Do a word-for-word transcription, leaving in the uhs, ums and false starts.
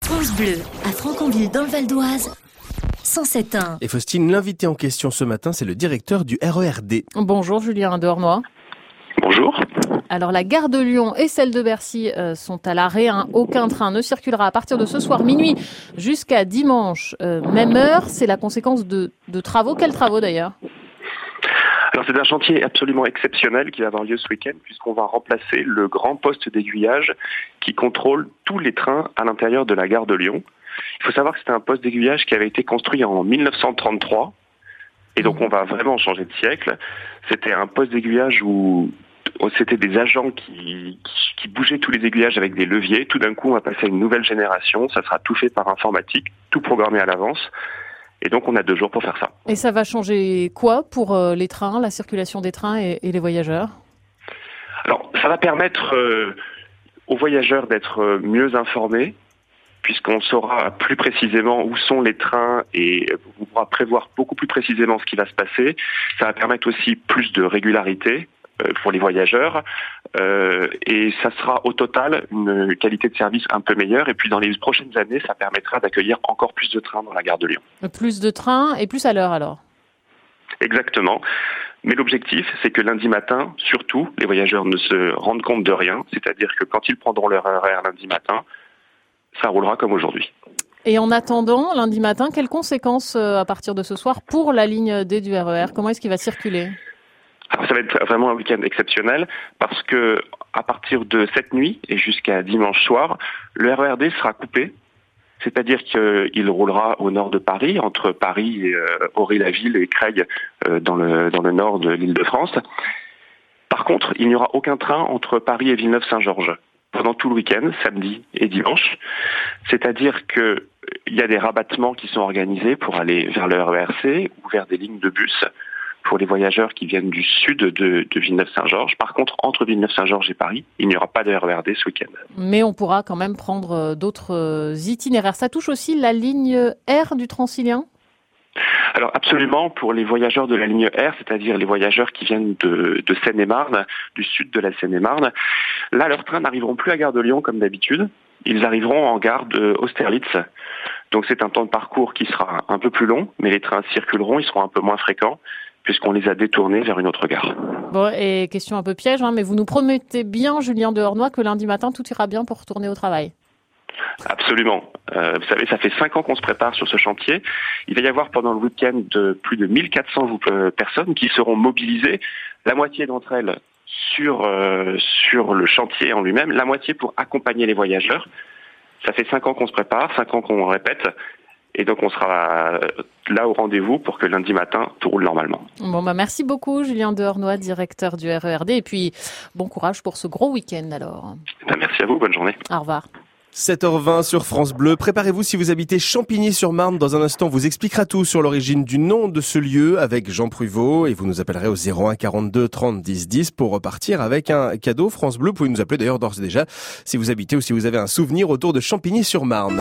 France Bleu, à Franconville dans le Val d'Oise, cent sept un. Et Faustine, l'invité en question ce matin, c'est le directeur du R E R D. Bonjour Julien Deornois. Bonjour. Alors la gare de Lyon et celle de Bercy euh, sont à l'arrêt. Hein. Aucun train ne circulera à partir de ce soir minuit jusqu'à dimanche, euh, même heure. C'est la conséquence de, de travaux. Quels travaux d'ailleurs ? Alors c'est un chantier absolument exceptionnel qui va avoir lieu ce week-end puisqu'on va remplacer le grand poste d'aiguillage qui contrôle tous les trains à l'intérieur de la gare de Lyon. Il faut savoir que c'était un poste d'aiguillage qui avait été construit en dix-neuf cent trente-trois et donc on va vraiment changer de siècle. C'était un poste d'aiguillage où c'était des agents qui, qui, qui bougeaient tous les aiguillages avec des leviers. Tout d'un coup, on va passer à une nouvelle génération. Ça sera tout fait par informatique, tout programmé à l'avance. Et donc, on a deux jours pour faire ça. Et ça va changer quoi pour euh, les trains, la circulation des trains et, et les voyageurs ? Alors, ça va permettre euh, aux voyageurs d'être euh, mieux informés, puisqu'on saura plus précisément où sont les trains et on pourra prévoir beaucoup plus précisément ce qui va se passer. Ça va permettre aussi plus de régularité pour les voyageurs euh, et ça sera au total une qualité de service un peu meilleure et puis dans les prochaines années ça permettra d'accueillir encore plus de trains dans la gare de Lyon. Plus de trains et plus à l'heure alors ? Exactement, mais l'objectif c'est que lundi matin surtout les voyageurs ne se rendent compte de rien, c'est-à-dire que quand ils prendront leur R E R lundi matin ça roulera comme aujourd'hui. Et en attendant, lundi matin, quelles conséquences à partir de ce soir pour la ligne D du R E R ? Comment est-ce qu'il va circuler ? Alors ça va être vraiment un week-end exceptionnel parce que à partir de cette nuit et jusqu'à dimanche soir, le R E R D sera coupé. C'est-à-dire qu'il roulera au nord de Paris, entre Paris et euh, Ory-la-Ville et Creil euh, dans le dans le nord de l'Île-de-France. Par contre, il n'y aura aucun train entre Paris et Villeneuve-Saint-Georges pendant tout le week-end, samedi et dimanche. C'est-à-dire que il y a des rabattements qui sont organisés pour aller vers le R E R C ou vers des lignes de bus pour les voyageurs qui viennent du sud de, de Villeneuve-Saint-Georges. Par contre, entre Villeneuve-Saint-Georges et Paris, il n'y aura pas de R E R D ce week-end. Mais on pourra quand même prendre d'autres itinéraires. Ça touche aussi la ligne R du Transilien ? Alors absolument, pour les voyageurs de la ligne R, c'est-à-dire les voyageurs qui viennent de, de Seine-et-Marne, du sud de la Seine-et-Marne, là, leurs trains n'arriveront plus à Gare de Lyon comme d'habitude. Ils arriveront en gare de Austerlitz. Donc c'est un temps de parcours qui sera un peu plus long, mais les trains circuleront, ils seront un peu moins fréquents, puisqu'on les a détournés vers une autre gare. Bon, et question un peu piège, hein, mais vous nous promettez bien, Julien Deornois, que lundi matin, tout ira bien pour retourner au travail. Absolument. Euh, vous savez, ça fait cinq ans qu'on se prépare sur ce chantier. Il va y avoir pendant le week-end de plus de mille quatre cents personnes qui seront mobilisées, la moitié d'entre elles sur, euh, sur le chantier en lui-même, la moitié pour accompagner les voyageurs. Ça fait cinq ans qu'on se prépare, cinq ans qu'on répète. Et donc, on sera là au rendez-vous pour que lundi matin, tout roule normalement. Bon, bah, merci beaucoup, Julien Deornois, directeur du R E R D. Et puis, bon courage pour ce gros week-end, alors. Ben, merci à vous. Bonne journée. Au revoir. sept heures vingt sur France Bleu. Préparez-vous si vous habitez Champigny-sur-Marne. Dans un instant, on vous expliquera tout sur l'origine du nom de ce lieu avec Jean Pruvot. Et vous nous appellerez au zéro un quarante-deux trente dix dix pour repartir avec un cadeau France Bleu. Vous pouvez nous appeler d'ailleurs d'ores et déjà si vous habitez ou si vous avez un souvenir autour de Champigny-sur-Marne.